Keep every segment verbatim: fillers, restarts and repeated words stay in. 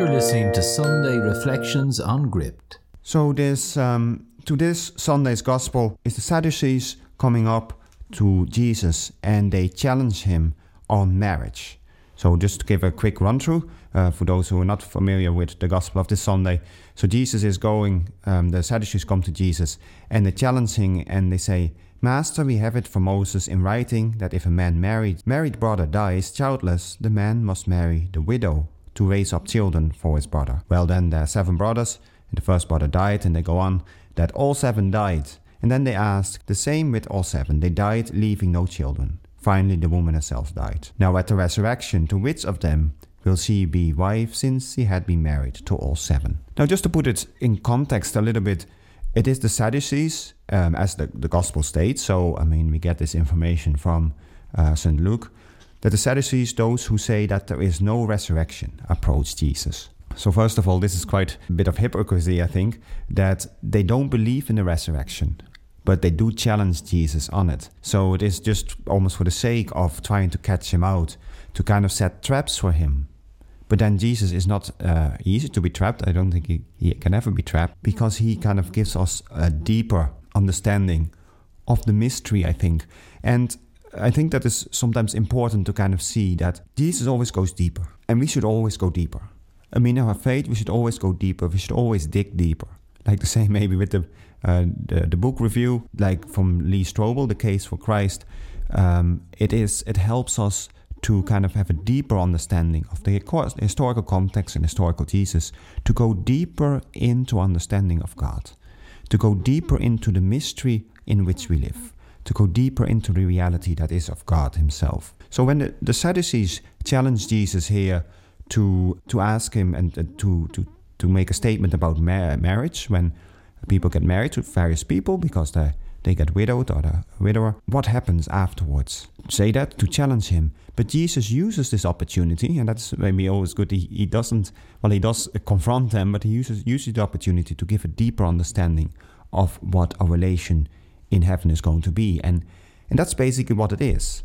You're listening to Sunday Reflections on Gript. So this um, to this Sunday's Gospel is the Sadducees coming up to Jesus and they challenge him on marriage. So just to give a quick run through uh, for those who are not familiar with the Gospel of this Sunday. So Jesus is going, um, the Sadducees come to Jesus and they challenge him and they say, "Master, we have it from Moses in writing that if a man married married brother dies childless, the man must marry the widow to raise up children for his brother." Well, then there are seven brothers, and the first brother died, and they go on that all seven died. And then they ask, the same with all seven. They died, leaving no children. Finally, the woman herself died. Now at the resurrection, to which of them will she be wife, since she had been married to all seven? Now, just to put it in context a little bit, it is the Sadducees, um, as the, the Gospel states. So, I mean, we get this information from uh, Saint Luke, that the Sadducees, those who say that there is no resurrection, approach Jesus. So first of all, this is quite a bit of hypocrisy, I think, that they don't believe in the resurrection, but they do challenge Jesus on it. So it is just almost for the sake of trying to catch him out, to kind of set traps for him. But then Jesus is not uh, easy to be trapped. I don't think he, he can ever be trapped, because he kind of gives us a deeper understanding of the mystery, I think. And I think that is sometimes important to kind of see that Jesus always goes deeper, and we should always go deeper. I mean, in our faith, we should always go deeper. We should always dig deeper. Like the same maybe with the uh, the, the book review, like from Lee Strobel, The Case for Christ. Um, it is it helps us to kind of have a deeper understanding of the historical context and historical Jesus, to go deeper into understanding of God, to go deeper into the mystery in which we live, to go deeper into the reality that is of God himself. So when the, the Sadducees challenge Jesus here to to ask him and uh, to, to, to make a statement about ma- marriage, when people get married to various people because they, they get widowed or the widower, what happens afterwards? Say that to challenge him. But Jesus uses this opportunity, and that's maybe always good. He, he doesn't, well, he does confront them, but he uses, uses the opportunity to give a deeper understanding of what a relation in heaven is going to be. And, and that's basically what it is.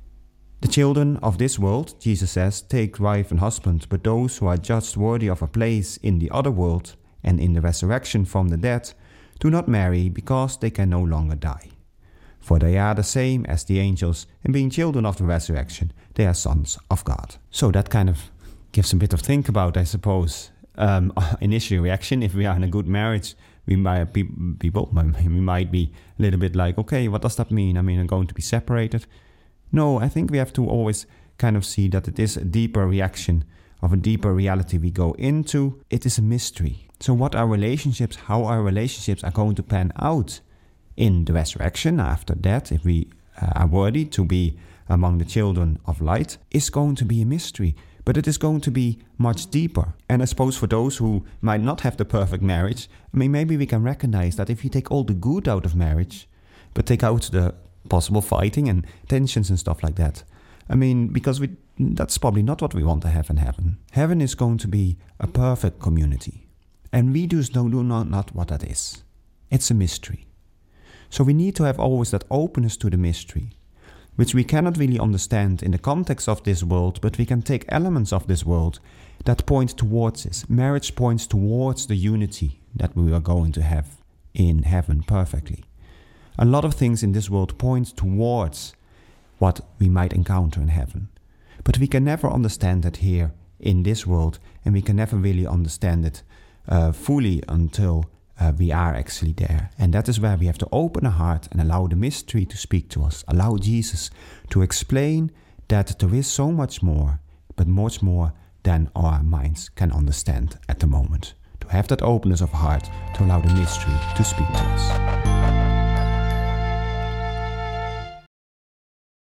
The children of this world, Jesus says, take wife and husband, but those who are judged worthy of a place in the other world and in the resurrection from the dead do not marry, because they can no longer die. For they are the same as the angels, and being children of the resurrection, they are sons of God. So that kind of gives a bit of think about, I suppose. Um, initial reaction, if we are in a good marriage, we might be, people, we might be a little bit like, okay, what does that mean? I mean, I'm going to be separated. No, I think we have to always kind of see that it is a deeper reaction of a deeper reality we go into. It is a mystery. So what our relationships, how our relationships are going to pan out in the resurrection after that, if we uh, are worthy to be among the children of light, is going to be a mystery. But it is going to be much deeper. And I suppose for those who might not have the perfect marriage, I mean, maybe we can recognize that if you take all the good out of marriage, but take out the possible fighting and tensions and stuff like that. I mean, because we that's probably not what we want to have in heaven. Heaven is going to be a perfect community. And we just don't do not, not what that is. It's a mystery. So we need to have always that openness to the mystery, which we cannot really understand in the context of this world, but we can take elements of this world that point towards this. Marriage points towards the unity that we are going to have in heaven perfectly. A lot of things in this world point towards what we might encounter in heaven. But we can never understand it here in this world, and we can never really understand it uh, fully until uh, we are actually there. And that is where we have to open our heart and allow the mystery to speak to us. Allow Jesus to explain that there is so much more, but much more than our minds can understand at the moment. To have that openness of heart, to allow the mystery to speak to us.